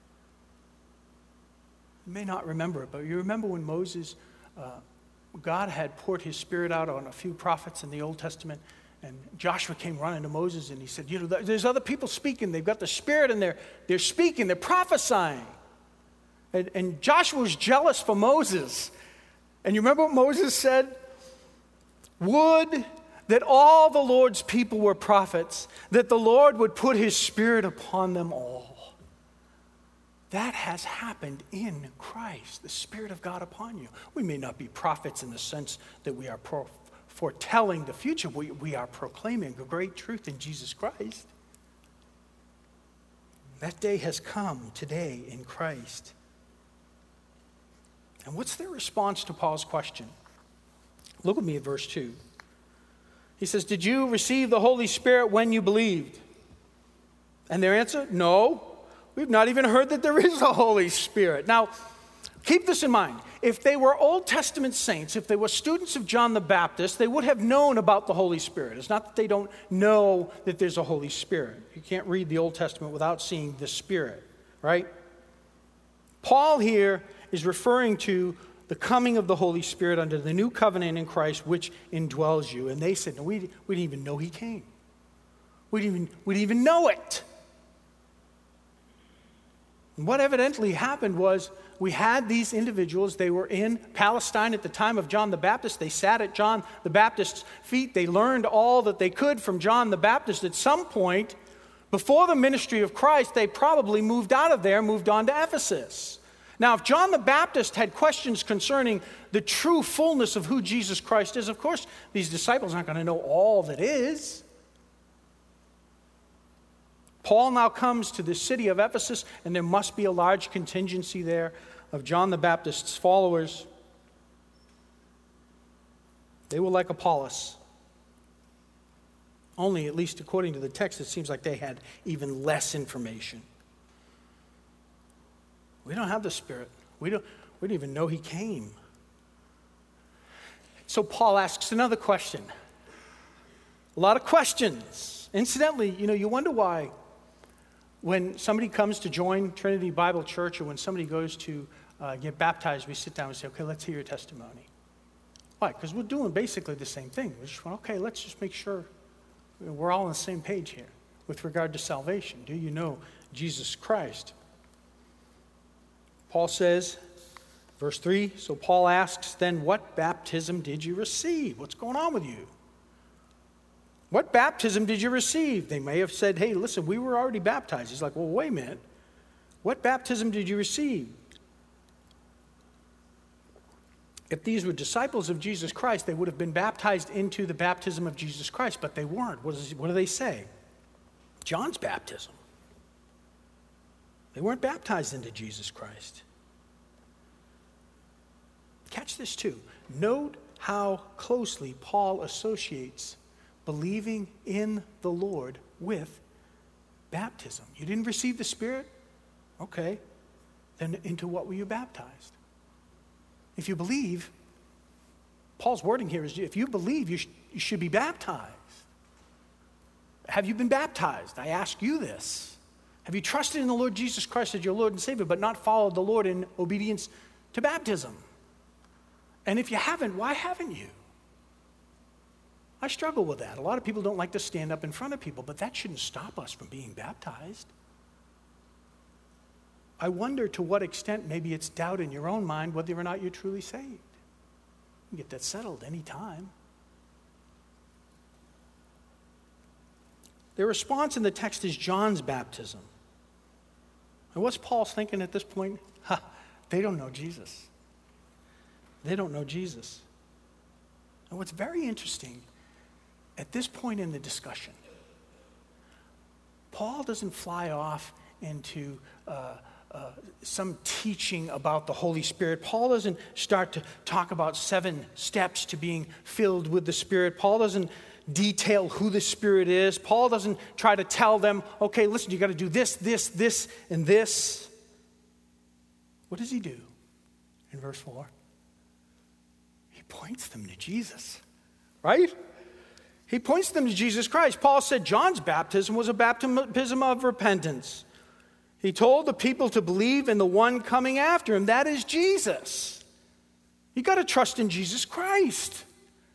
Speaker 1: You may not remember it, but you remember when Moses, God had poured his Spirit out on a few prophets in the Old Testament, and Joshua came running to Moses and he said, there's other people speaking. They've got the Spirit and they're speaking, they're prophesying. And Joshua was jealous for Moses. And you remember what Moses said? Would that all the Lord's people were prophets, that the Lord would put his Spirit upon them all. That has happened in Christ, the Spirit of God upon you. We may not be prophets in the sense that we are foretelling the future. We are proclaiming a great truth in Jesus Christ. That day has come today in Christ. And what's their response to Paul's question? Look at me at verse 2. He says, did you receive the Holy Spirit when you believed? And their answer, no. We've not even heard that there is a Holy Spirit. Now, keep this in mind. If they were Old Testament saints, if they were students of John the Baptist, they would have known about the Holy Spirit. It's not that they don't know that there's a Holy Spirit. You can't read the Old Testament without seeing the Spirit, right? Paul here is referring to the coming of the Holy Spirit under the new covenant in Christ, which indwells you. And they said, no, we didn't even know he came. We didn't even know it. And what evidently happened was we had these individuals. They were in Palestine at the time of John the Baptist. They sat at John the Baptist's feet. They learned all that they could from John the Baptist. At some point, before the ministry of Christ, they probably moved out of there, moved on to Ephesus. Now, if John the Baptist had questions concerning the true fullness of who Jesus Christ is, of course, these disciples aren't going to know all that is. Paul now comes to the city of Ephesus, and there must be a large contingency there of John the Baptist's followers. They were like Apollos. Only, at least according to the text, it seems like they had even less information. We don't have the Spirit. We don't even know he came. So Paul asks another question. A lot of questions. Incidentally, you wonder why when somebody comes to join Trinity Bible Church or when somebody goes to get baptized, we sit down and say, okay, let's hear your testimony. Why? Because we're doing basically the same thing. We're just going, okay, let's just make sure we're all on the same page here with regard to salvation. Do you know Jesus Christ? Paul says, verse 3, so Paul asks, then what baptism did you receive? What's going on with you? What baptism did you receive? They may have said, hey, listen, we were already baptized. He's like, well, wait a minute. What baptism did you receive? If these were disciples of Jesus Christ, they would have been baptized into the baptism of Jesus Christ, but they weren't. What do they say? John's baptism. They weren't baptized into Jesus Christ. Catch this too. Note how closely Paul associates believing in the Lord with baptism. You didn't receive the Spirit? Okay. Then into what were you baptized? If you believe, Paul's wording here is if you believe, you should be baptized. Have you been baptized? I ask you this. Have you trusted in the Lord Jesus Christ as your Lord and Savior, but not followed the Lord in obedience to baptism? And if you haven't, why haven't you? I struggle with that. A lot of people don't like to stand up in front of people, but that shouldn't stop us from being baptized. I wonder to what extent maybe it's doubt in your own mind whether or not you're truly saved. You can get that settled any time. Their response in the text is John's baptism. And what's Paul thinking at this point? They don't know Jesus. They don't know Jesus. And what's very interesting, at this point in the discussion, Paul doesn't fly off into some teaching about the Holy Spirit. Paul doesn't start to talk about 7 steps to being filled with the Spirit. Paul doesn't detail who the Spirit is. Paul doesn't try to tell them, okay, listen, you got to do this, this, this, and this. What does he do in verse 4? He points them to Jesus, right? He points them to Jesus Christ. Paul said John's baptism was a baptism of repentance. He told the people to believe in the one coming after him. That is Jesus. You got to trust in Jesus Christ.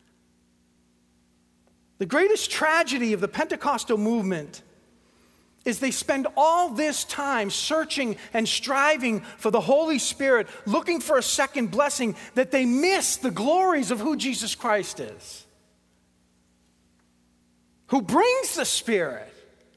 Speaker 1: The greatest tragedy of the Pentecostal movement is they spend all this time searching and striving for the Holy Spirit, looking for a second blessing, that they miss the glories of who Jesus Christ is, who brings the Spirit,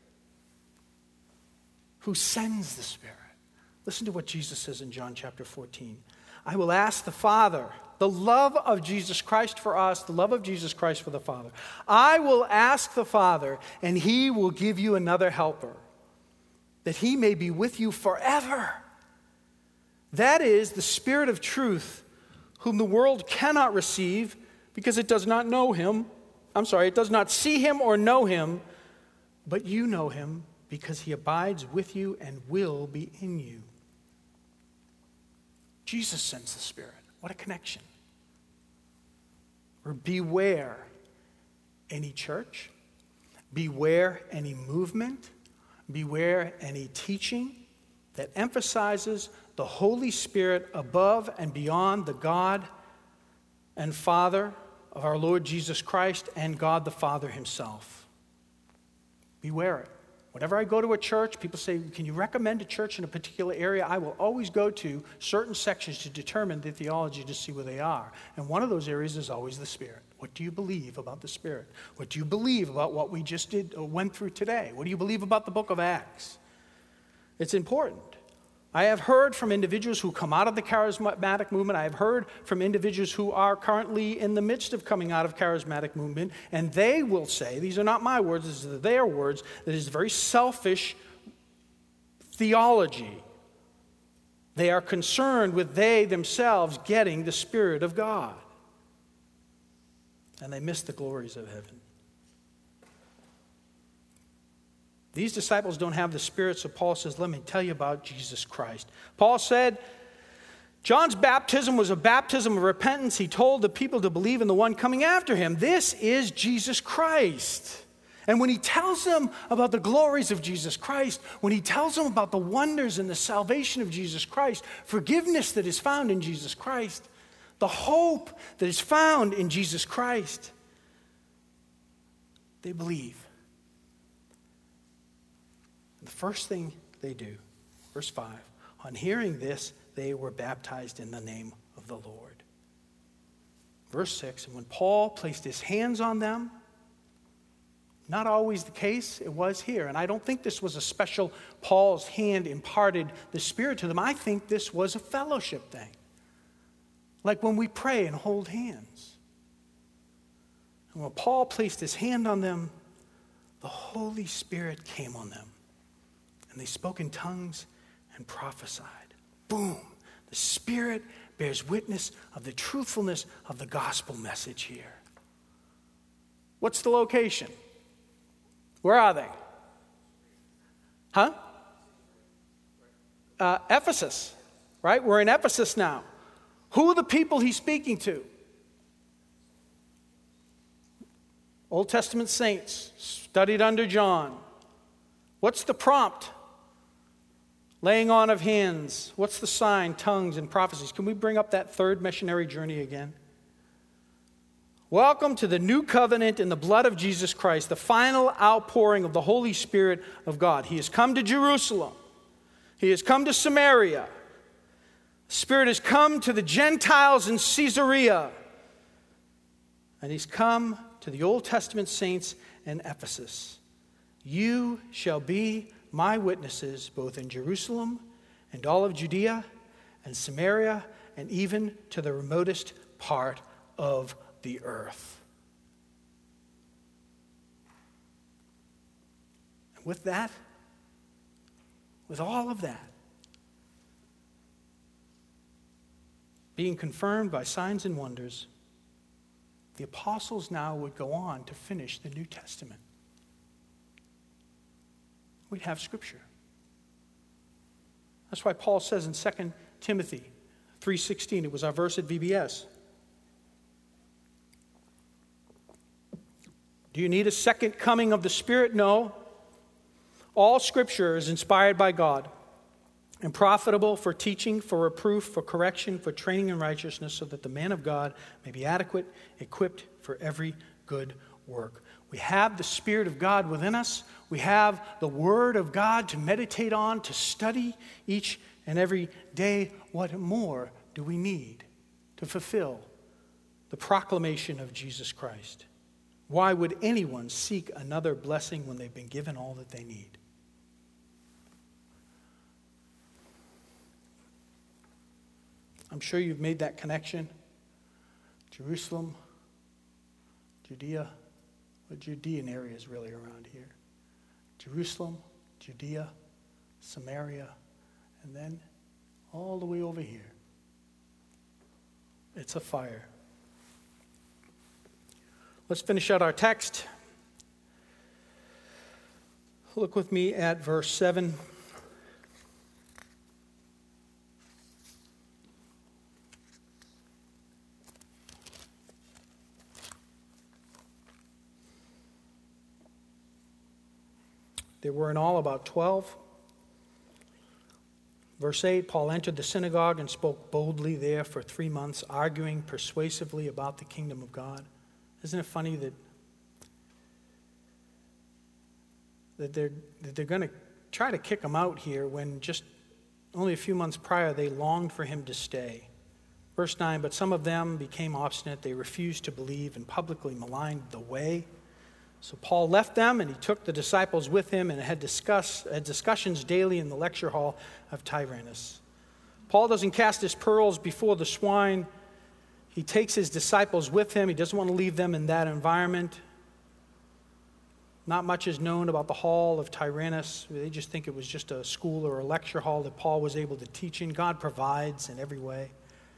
Speaker 1: who sends the Spirit. Listen to what Jesus says in John chapter 14. I will ask the Father, the love of Jesus Christ for us, the love of Jesus Christ for the Father. I will ask the Father, and he will give you another helper, that he may be with you forever. That is the Spirit of truth, whom the world cannot receive because it does not know him. It does not see him or know him, but you know him because he abides with you and will be in you. Jesus sends the Spirit. What a connection. Or beware any church, beware any movement, beware any teaching that emphasizes the Holy Spirit above and beyond the God and Father of our Lord Jesus Christ and God the Father himself. Beware it. Whenever I go to a church, people say, can you recommend a church in a particular area? I will always go to certain sections to determine the theology to see where they are. And one of those areas is always the Spirit. What do you believe about the Spirit? What do you believe about what we just did or went through today? What do you believe about the book of Acts? It's important. I have heard from individuals who come out of the charismatic movement. I have heard from individuals who are currently in the midst of coming out of charismatic movement, and they will say, these are not my words, these are their words, that is very selfish theology. They are concerned with they themselves getting the Spirit of God. And they miss the glories of heaven. These disciples don't have the Spirit, so Paul says, let me tell you about Jesus Christ. Paul said, John's baptism was a baptism of repentance. He told the people to believe in the one coming after him. This is Jesus Christ. And when he tells them about the glories of Jesus Christ, when he tells them about the wonders and the salvation of Jesus Christ, forgiveness that is found in Jesus Christ, the hope that is found in Jesus Christ, they believe. And the first thing they do, verse 5, on hearing this, they were baptized in the name of the Lord. Verse 6, and when Paul placed his hands on them, not always the case, it was here. And I don't think this was a special Paul's hand imparted the Spirit to them. I think this was a fellowship thing. Like when we pray and hold hands. And when Paul placed his hand on them, the Holy Spirit came on them. And they spoke in tongues and prophesied. Boom. The Spirit bears witness of the truthfulness of the gospel message here. What's the location? Where are they? Huh? Ephesus, right? We're in Ephesus now. Who are the people he's speaking to? Old Testament saints, studied under John. What's the prompt? Laying on of hands. What's the sign? Tongues and prophecies. Can we bring up that third missionary journey again? Welcome to the new covenant in the blood of Jesus Christ, the final outpouring of the Holy Spirit of God. He has come to Jerusalem. He has come to Samaria. The Spirit has come to the Gentiles in Caesarea. And he's come to the Old Testament saints in Ephesus. You shall be my witnesses both in Jerusalem and all of Judea and Samaria and even to the remotest part of the earth. And with that, with all of that, being confirmed by signs and wonders, the apostles now would go on to finish the New Testament. We'd have Scripture. That's why Paul says in 2 Timothy 3:16, it was our verse at VBS. Do you need a second coming of the Spirit? No. All Scripture is inspired by God and profitable for teaching, for reproof, for correction, for training in righteousness, so that the man of God may be adequate, equipped for every good work. We have the Spirit of God within us. We have the Word of God to meditate on, to study each and every day. What more do we need to fulfill the proclamation of Jesus Christ? Why would anyone seek another blessing when they've been given all that they need? I'm sure you've made that connection. Jerusalem, Judea, the Judean area is really around here. Jerusalem, Judea, Samaria, and then all the way over here. It's a fire. Let's finish out our text. Look with me at verse 7. There were in all about 12. Verse 8, Paul entered the synagogue and spoke boldly there for 3 months, arguing persuasively about the kingdom of God. Isn't it funny that they're going to try to kick him out here when just only a few months prior they longed for him to stay? Verse 9, but some of them became obstinate. They refused to believe and publicly maligned the way. So Paul left them and he took the disciples with him and had discussions daily in the lecture hall of Tyrannus. Paul doesn't cast his pearls before the swine. He takes his disciples with him. He doesn't want to leave them in that environment. Not much is known about the hall of Tyrannus. They just think it was just a school or a lecture hall that Paul was able to teach in. God provides in every way.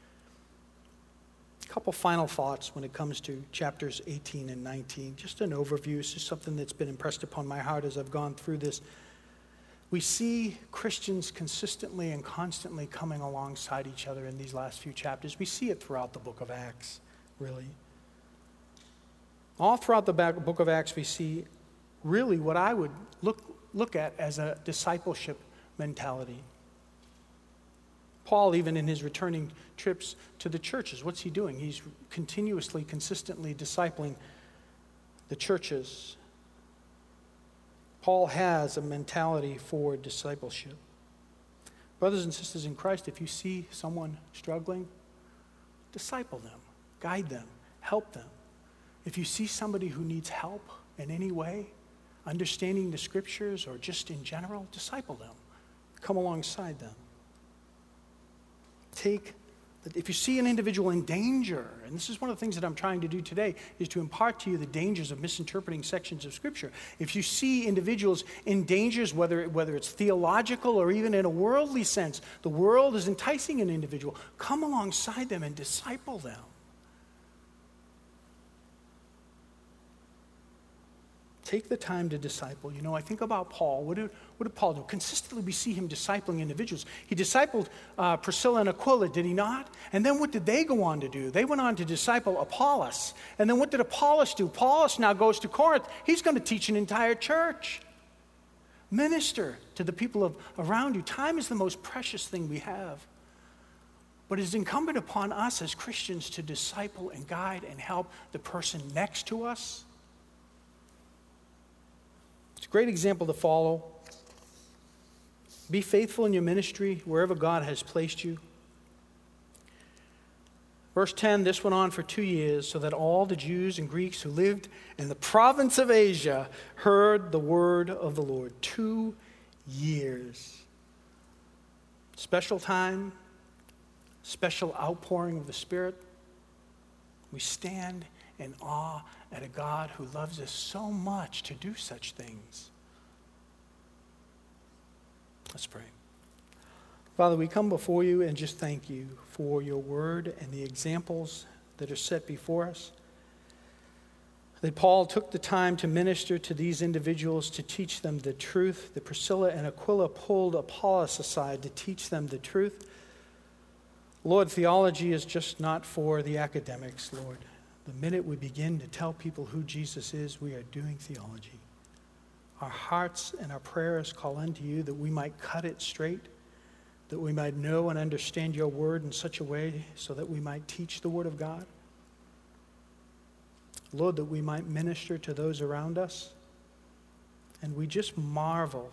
Speaker 1: A couple final thoughts when it comes to chapters 18 and 19. Just an overview. It's just something that's been impressed upon my heart as I've gone through this. We see Christians consistently and constantly coming alongside each other in these last few chapters. We see it throughout the book of Acts, really. All throughout the book of Acts, we see really what I would look at as a discipleship mentality. Paul, even in his returning trips to the churches, what's he doing? He's continuously, consistently discipling the churches. Paul has a mentality for discipleship. Brothers and sisters in Christ, if you see someone struggling, disciple them, guide them, help them. If you see somebody who needs help in any way, understanding the scriptures or just in general, disciple them. Come alongside them. If you see an individual in danger, and this is one of the things that I'm trying to do today, is to impart to you the dangers of misinterpreting sections of Scripture. If you see individuals in dangers, whether it's theological or even in a worldly sense, the world is enticing an individual, come alongside them and disciple them. Take the time to disciple. You know, I think about Paul. What did Paul do? Consistently, we see him discipling individuals. He discipled Priscilla and Aquila, did he not? And then what did they go on to do? They went on to disciple Apollos. And then what did Apollos do? Apollos now goes to Corinth. He's going to teach an entire church. Minister to the people around you. Time is the most precious thing we have. But it is incumbent upon us as Christians to disciple and guide and help the person next to us. It's a great example to follow. Be faithful in your ministry wherever God has placed you. Verse 10, this went on for 2 years, so that all the Jews and Greeks who lived in the province of Asia heard the word of the Lord. 2 years. Special time, special outpouring of the Spirit. We stand in awe at a God who loves us so much to do such things. Let's pray. Father, we come before you and just thank you for your word and the examples that are set before us. That Paul took the time to minister to these individuals to teach them the truth. That Priscilla and Aquila pulled Apollos aside to teach them the truth. Lord, theology is just not for the academics, Lord. The minute we begin to tell people who Jesus is, we are doing theology. Our hearts and our prayers call unto you that we might cut it straight, that we might know and understand your word in such a way so that we might teach the word of God. Lord, that we might minister to those around us. And we just marvel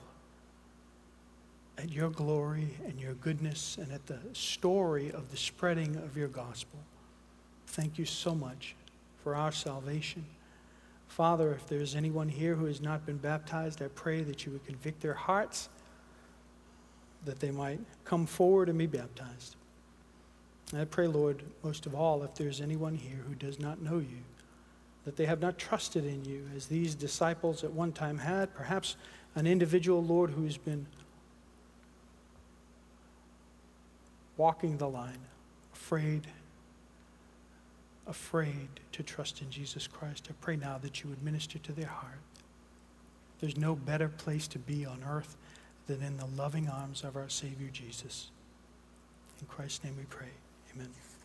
Speaker 1: at your glory and your goodness and at the story of the spreading of your gospel. Thank you so much for our salvation. Father, if there's anyone here who has not been baptized, I pray that you would convict their hearts, that they might come forward and be baptized. And I pray, Lord, most of all, if there's anyone here who does not know you, that they have not trusted in you as these disciples at one time had, perhaps an individual, Lord, who's been walking the line, afraid to trust in Jesus Christ. I pray now that you would minister to their heart. There's no better place to be on earth than in the loving arms of our Savior Jesus. In Christ's name we pray. Amen.